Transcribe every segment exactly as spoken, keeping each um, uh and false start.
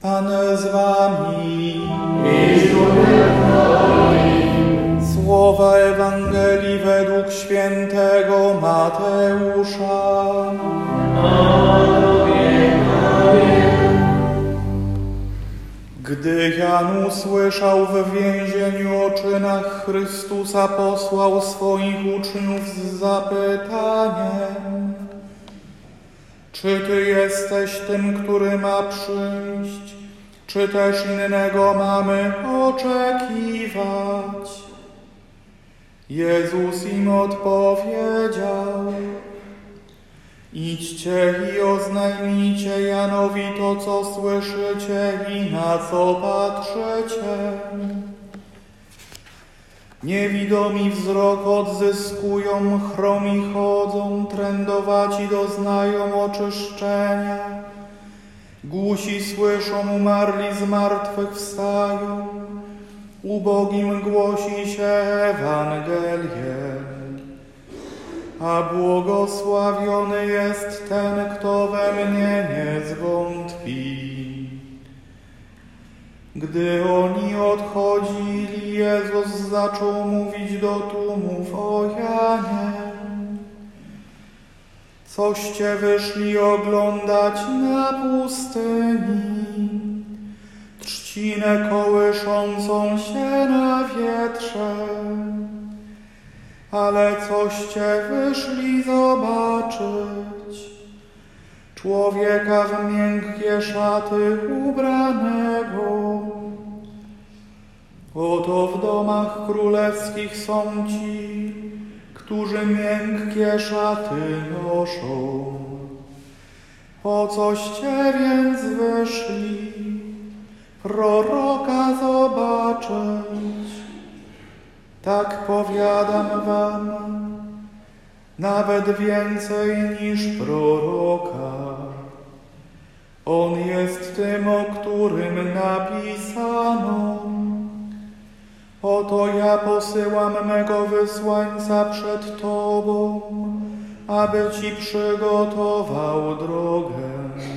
Pan z wami. Słowa Ewangelii według świętego Mateusza. Gdy Jan usłyszał w więzieniu o czynach Chrystusa, posłał swoich uczniów z zapytaniem: czy Ty jesteś tym, który ma przyjść, czy też innego mamy oczekiwać? Jezus im odpowiedział: idźcie i oznajmijcie Janowi to, co słyszycie i na co patrzycie. Niewidomi wzrok odzyskują, chromi chodzą, trędowaci doznają oczyszczenia, głusi słyszą, umarli z martwych wstają, ubogim głosi się Ewangelię. A błogosławiony jest ten, kto we mnie nie zwątpi. Gdy oni odchodzili, Jezus zaczął mówić do tłumów o Janie: coście wyszli oglądać na pustyni? Trzcinę kołyszącą się na wietrze. Ale coście wyszli zobaczyć? Człowieka w miękkie szaty ubranego. Oto w domach królewskich są ci, którzy miękkie szaty noszą. Po coście więc wyszli? Proroka zobaczyć. Tak powiadam wam, nawet więcej niż proroka. On jest tym, o którym napisano: oto ja posyłam mego wysłańca przed tobą, aby ci przygotował drogę.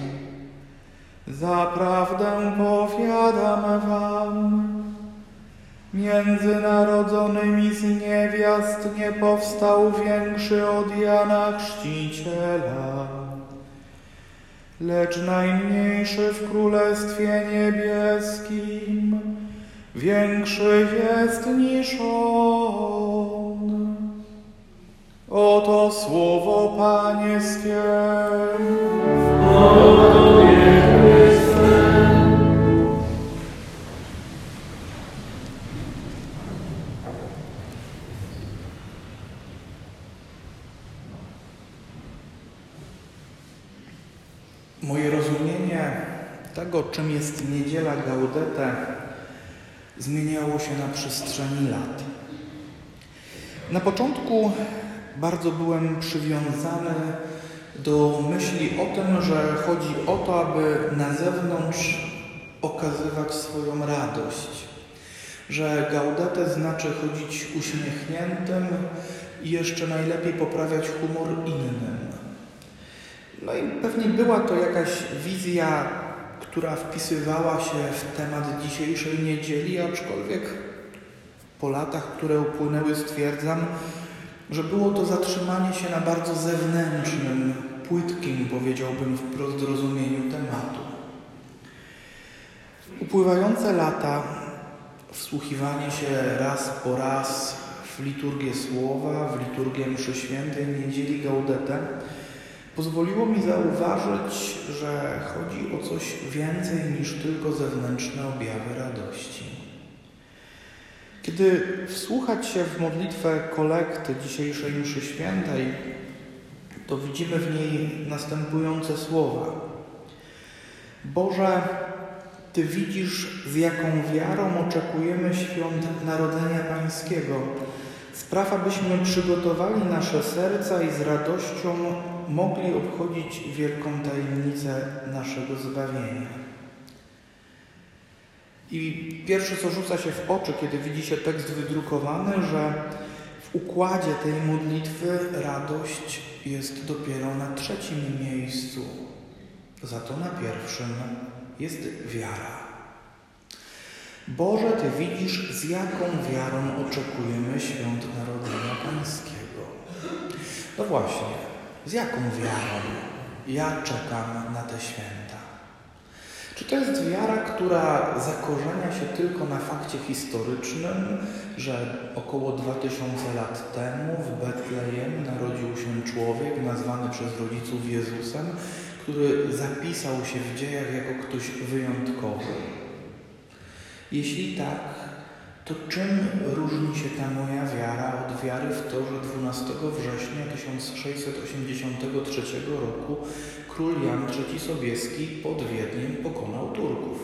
Zaprawdę powiadam wam, między narodzonymi z niewiast nie powstał większy od Jana Chrzciciela. Lecz najmniejszy w Królestwie Niebieskim większy jest niż on. Oto słowo Pańskie. Moje rozumienie tego, czym jest Niedziela Gaudete, zmieniało się na przestrzeni lat. Na początku bardzo byłem przywiązany do myśli o tym, że chodzi o to, aby na zewnątrz okazywać swoją radość. Że Gaudete znaczy chodzić uśmiechniętym i jeszcze najlepiej poprawiać humor innym. No i pewnie była to jakaś wizja, która wpisywała się w temat dzisiejszej niedzieli, aczkolwiek po latach, które upłynęły, stwierdzam, że było to zatrzymanie się na bardzo zewnętrznym, płytkim, powiedziałbym wprost, rozumieniu tematu. Upływające lata, wsłuchiwanie się raz po raz w liturgię Słowa, w liturgię mszy świętej Niedzieli Gaudete pozwoliło mi zauważyć, że chodzi o coś więcej niż tylko zewnętrzne objawy radości. Kiedy wsłuchać się w modlitwę kolekty dzisiejszej mszy świętej, to widzimy w niej następujące słowa: Boże, Ty widzisz, z jaką wiarą oczekujemy świąt Narodzenia Pańskiego. Spraw, abyśmy przygotowali nasze serca i z radością mogli obchodzić wielką tajemnicę naszego zbawienia. I pierwsze, co rzuca się w oczy, kiedy widzi się tekst wydrukowany, że w układzie tej modlitwy radość jest dopiero na trzecim miejscu, za to na pierwszym jest wiara. Boże, Ty widzisz, z jaką wiarą oczekujemy świąt Narodzenia Pańskiego. No właśnie, z jaką wiarą ja czekam na te święta? Czy to jest wiara, która zakorzenia się tylko na fakcie historycznym, że około dwa tysiące lat temu w Betlejem narodził się człowiek nazwany przez rodziców Jezusem, który zapisał się w dziejach jako ktoś wyjątkowy? Jeśli tak, to czym różni się ta moja wiara od wiary w to, że dwunastego września tysiąc sześćset osiemdziesiątego trzeciego roku król Jan trzeci Sobieski pod Wiedniem pokonał Turków?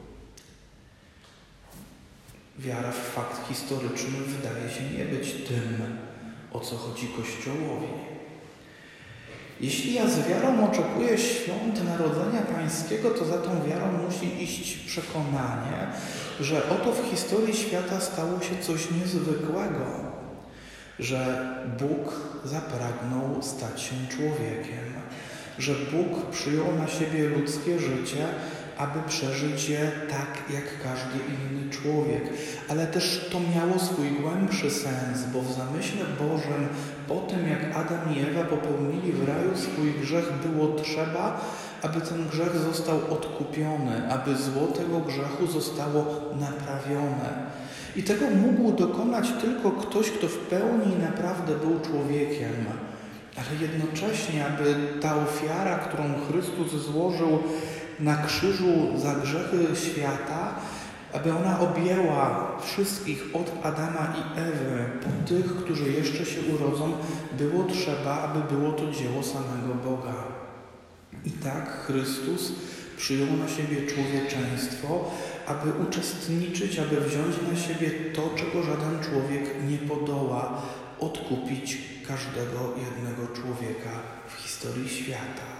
Wiara w fakt historyczny wydaje się nie być tym, o co chodzi Kościołowi. Jeśli ja z wiarą oczekuję świąt Narodzenia Pańskiego, to za tą wiarą musi iść przekonanie, że oto w historii świata stało się coś niezwykłego, że Bóg zapragnął stać się człowiekiem, że Bóg przyjął na siebie ludzkie życie, aby przeżyć je tak, jak każdy inny człowiek. Ale też to miało swój głębszy sens, bo w zamyśle Bożym, po tym jak Adam i Ewa popełnili w raju swój grzech, było trzeba, aby ten grzech został odkupiony, aby zło tego grzechu zostało naprawione. I tego mógł dokonać tylko ktoś, kto w pełni naprawdę był człowiekiem. Ale jednocześnie, aby ta ofiara, którą Chrystus złożył na krzyżu za grzechy świata, aby ona objęła wszystkich od Adama i Ewy, po tych, którzy jeszcze się urodzą, było trzeba, aby było to dzieło samego Boga. I tak Chrystus przyjął na siebie człowieczeństwo, aby uczestniczyć, aby wziąć na siebie to, czego żaden człowiek nie podoła, odkupić każdego jednego człowieka w historii świata.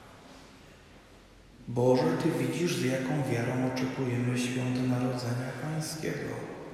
Boże, Ty widzisz, z jaką wiarą oczekujemy świąt Narodzenia Pańskiego.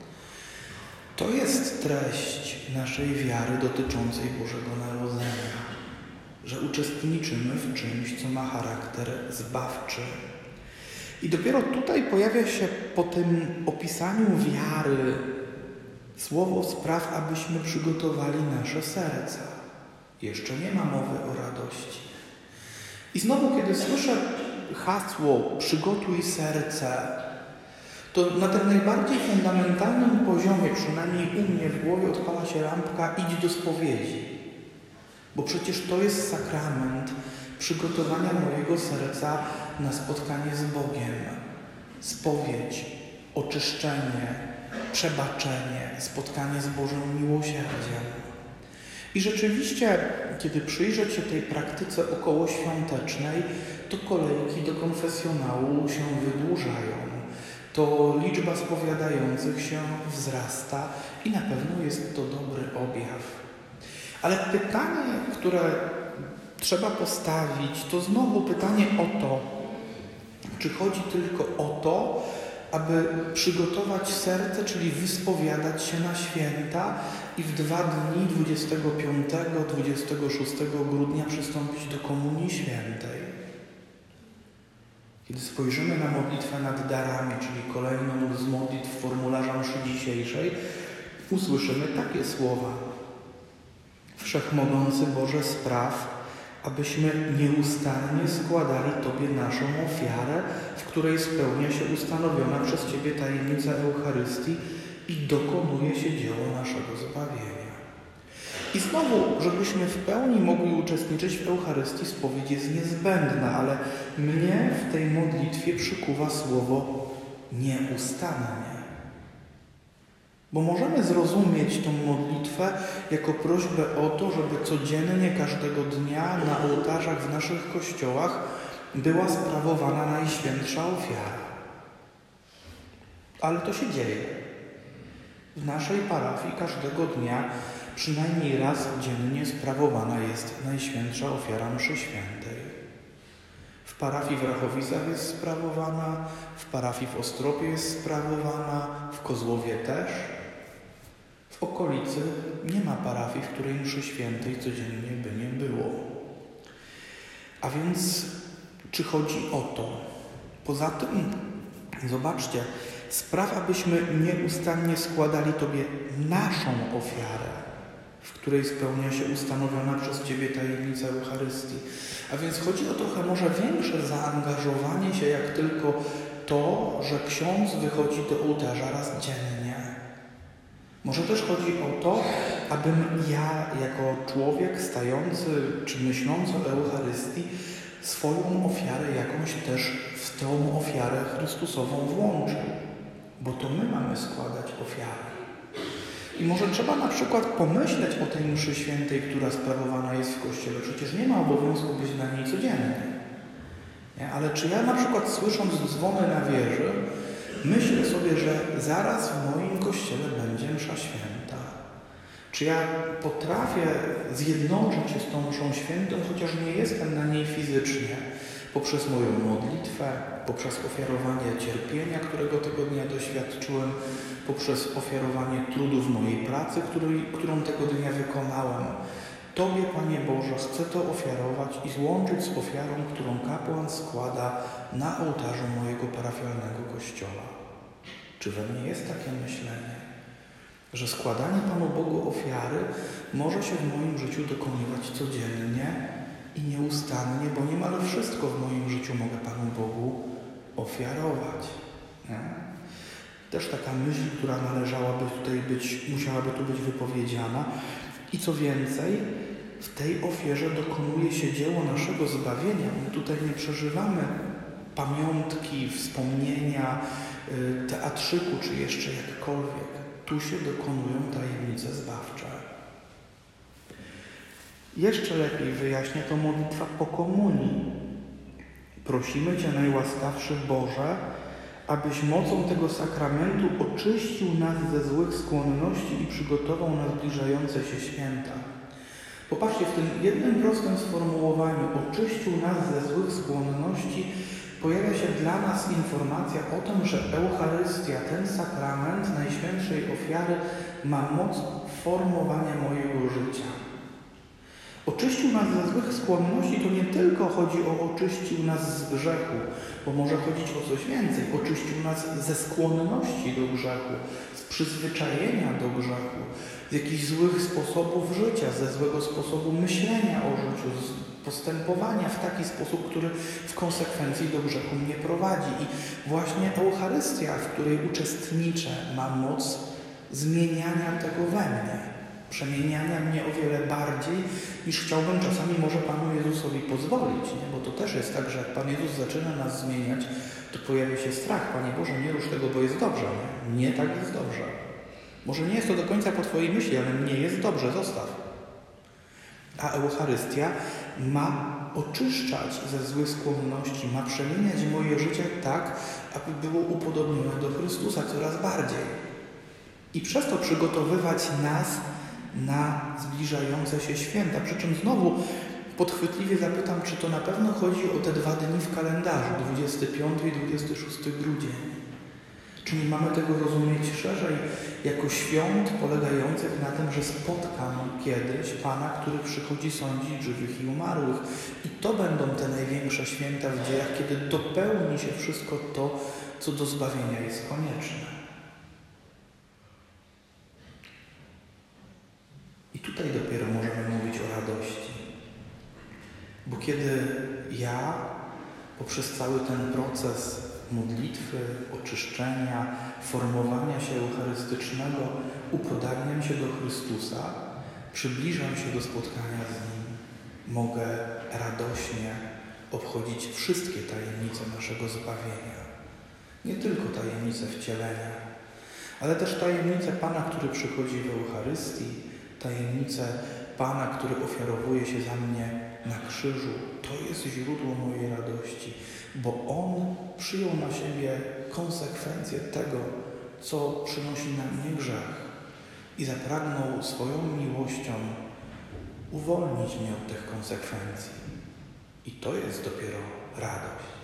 To jest treść naszej wiary dotyczącej Bożego Narodzenia, że uczestniczymy w czymś, co ma charakter zbawczy. I dopiero tutaj pojawia się po tym opisaniu wiary słowo spraw, abyśmy przygotowali nasze serca. Jeszcze nie ma mowy o radości. I znowu, kiedy słyszę hasło przygotuj serce, to na tym najbardziej fundamentalnym poziomie, przynajmniej u mnie w głowie, odpala się lampka idź do spowiedzi. Bo przecież to jest sakrament przygotowania mojego serca na spotkanie z Bogiem. Spowiedź, oczyszczenie, przebaczenie, spotkanie z Bożym miłosierdziem. I rzeczywiście, kiedy przyjrzeć się tej praktyce okołoświątecznej, to kolejki do konfesjonału się wydłużają. To liczba spowiadających się wzrasta i na pewno jest to dobry objaw. Ale pytanie, które trzeba postawić, to znowu pytanie o to, czy chodzi tylko o to, aby przygotować serce, czyli wyspowiadać się na święta i w dwa dni, dwudziestego piątego do dwudziestego szóstego grudnia przystąpić do Komunii Świętej. Kiedy spojrzymy na modlitwę nad darami, czyli kolejną z modlitw formularza mszy dzisiejszej, usłyszymy takie słowa. Wszechmogący Boże, spraw, abyśmy nieustannie składali Tobie naszą ofiarę, w której spełnia się ustanowiona przez Ciebie tajemnica Eucharystii i dokonuje się dzieło naszego zbawienia. I znowu, żebyśmy w pełni mogli uczestniczyć w Eucharystii, spowiedź jest niezbędna, ale mnie w tej modlitwie przykuwa słowo nieustannie. Bo możemy zrozumieć tą modlitwę jako prośbę o to, żeby codziennie, każdego dnia na ołtarzach w naszych kościołach była sprawowana Najświętsza Ofiara. Ale to się dzieje. W naszej parafii każdego dnia przynajmniej raz dziennie sprawowana jest Najświętsza Ofiara mszy świętej. W parafii w Rachowicach jest sprawowana, w parafii w Ostropie jest sprawowana, w Kozłowie też. W okolicy nie ma parafii, w której mszy świętej codziennie by nie było. A więc czy chodzi o to, Poza tym, zobaczcie, spraw, abyśmy nieustannie składali Tobie naszą ofiarę, w której spełnia się ustanowiona przez Ciebie tajemnica Eucharystii. A więc chodzi o trochę może większe zaangażowanie się, jak tylko to, że ksiądz wychodzi do ołtarza raz dziennie. Może też chodzi o to, abym ja, jako człowiek stający czy myślący o Eucharystii, swoją ofiarę jakąś też w tą ofiarę Chrystusową włączył. Bo to my mamy składać ofiarę. I może trzeba na przykład pomyśleć o tej mszy świętej, która sprawowana jest w Kościele. Przecież nie ma obowiązku być na niej codziennie. Nie? Ale czy ja na przykład, słysząc dzwony na wieży, myślę sobie, że zaraz w moim Kościele będzie msza święta? Czy ja potrafię zjednoczyć się z tą mszą świętą, chociaż nie jestem na niej fizycznie, poprzez moją modlitwę, poprzez ofiarowanie cierpienia, którego tego dnia doświadczyłem, poprzez ofiarowanie trudów mojej pracy, której, którą tego dnia wykonałem. Tobie, Panie Boże, chcę to ofiarować i złączyć z ofiarą, którą kapłan składa na ołtarzu mojego parafialnego kościoła. Czy we mnie jest takie myślenie, że składanie Panu Bogu ofiary może się w moim życiu dokonywać codziennie i nieustannie, bo niemal wszystko w moim życiu mogę Panu Bogu ofiarować. Nie? Też taka myśl, która należałaby tutaj być, musiałaby tu być wypowiedziana. I co więcej, w tej ofierze dokonuje się dzieło naszego zbawienia. My tutaj nie przeżywamy pamiątki, wspomnienia, teatrzyku, czy jeszcze jakkolwiek. Tu się dokonują tajemnice zbawcze. Jeszcze lepiej wyjaśnia to modlitwa po komunii. Prosimy Cię, najłaskawszy Boże, abyś mocą tego sakramentu oczyścił nas ze złych skłonności i przygotował na zbliżające się święta. Popatrzcie, w tym jednym prostym sformułowaniu oczyścił nas ze złych skłonności pojawia się dla nas informacja o tym, że Eucharystia, ten sakrament Najświętszej Ofiary, ma moc formowania mojego życia. Oczyścił nas ze złych skłonności, to nie tylko chodzi o oczyścił nas z grzechu, bo może chodzić o coś więcej. Oczyścił nas ze skłonności do grzechu, z przyzwyczajenia do grzechu, z jakichś złych sposobów życia, ze złego sposobu myślenia o życiu, z postępowania w taki sposób, który w konsekwencji do grzechu mnie prowadzi. I właśnie Eucharystia, w której uczestniczę, ma moc zmieniania tego we mnie. Przemieniania mnie o wiele bardziej, niż chciałbym czasami może Panu Jezusowi pozwolić. Nie? Bo to też jest tak, że jak Pan Jezus zaczyna nas zmieniać, to pojawia się strach. Panie Boże, nie rusz tego, bo jest dobrze. Nie, nie tak jest dobrze. Może nie jest to do końca po Twojej myśli, ale mnie jest dobrze, zostaw. A Eucharystia ma oczyszczać ze złych skłonności, ma przemieniać moje życie tak, aby było upodobnione do Chrystusa coraz bardziej. I przez to przygotowywać nas na zbliżające się święta. Przy czym znowu podchwytliwie zapytam, czy to na pewno chodzi o te dwa dni w kalendarzu, dwudziesty piąty i dwudziesty szósty grudzień. Czy nie mamy tego rozumieć szerzej jako świąt polegających na tym, że spotkam kiedyś Pana, który przychodzi sądzić żywych i umarłych. I to będą te największe święta w dziejach, kiedy dopełni się wszystko to, co do zbawienia jest konieczne. I tutaj dopiero możemy mówić o radości. Bo kiedy ja poprzez cały ten proces modlitwy, oczyszczenia, formowania się eucharystycznego upodabniam się do Chrystusa, przybliżam się do spotkania z Nim, mogę radośnie obchodzić wszystkie tajemnice naszego zbawienia. Nie tylko tajemnice wcielenia, ale też tajemnice Pana, który przychodzi w Eucharystii, tajemnicę Pana, który ofiarowuje się za mnie na krzyżu. To jest źródło mojej radości, bo On przyjął na siebie konsekwencje tego, co przynosi na mnie grzech i zapragnął swoją miłością uwolnić mnie od tych konsekwencji. I to jest dopiero radość.